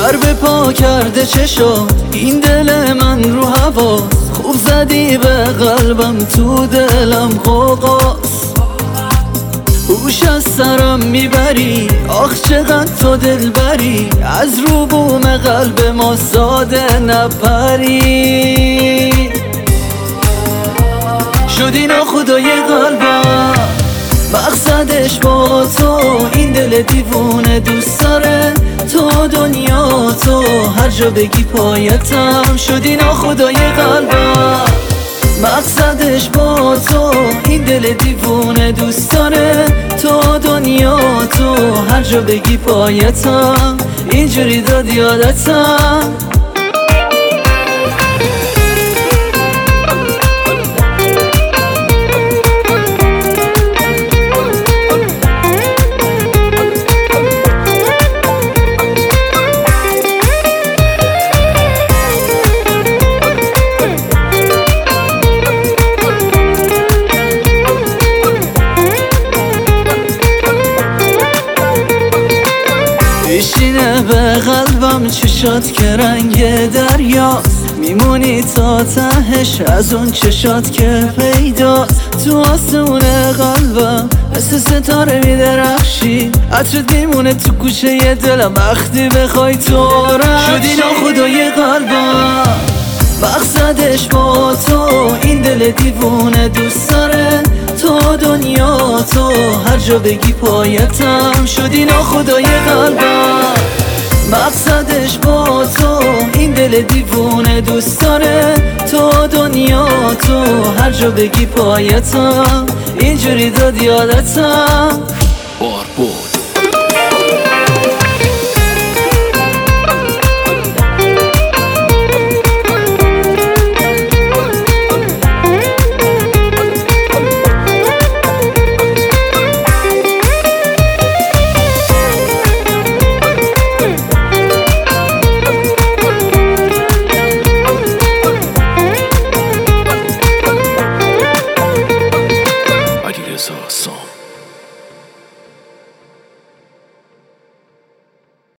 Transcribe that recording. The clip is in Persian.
سر به پا کرده چشا این دل من رو هواست. خوب زدی به قلبم تو دلم غوغاست. هوش از سرم میبری آخ چقدر تو دل بری. از رو بوم قلب ما ساده نپری. شدی ناخدای قلبم مقصدش با تو. این دل دیوونه دوست داره تو دنیا تو. هر جا بگی پایتم. شدی ناخدای قلبم مقصدش با تو. این دل دیوونه دوست داره تو دنیا تو. هر جا بگی پایتم. اینجوری داد یادتم. بشینه به قلبم چشات که رنگ دریاست. میمونی تا تهش از اون چشات که پیداست. تو آسمون قلبم مثل ستاره میدرخشی. عطرت میمونه تو گوشه دلم وقتی بخوای تو رخشی. شدی ناخدای قلبم مقصدش با تو. این دل دیوونه دوست داره تو دنیا تو. هر جا بگی پایتم. شدی ناخدای قلبم مقصدش با تو. این دل دیوونه دوست داره تو دنیا تو. هر جا بگی پایتم. اینجوری داد یادتم. باربود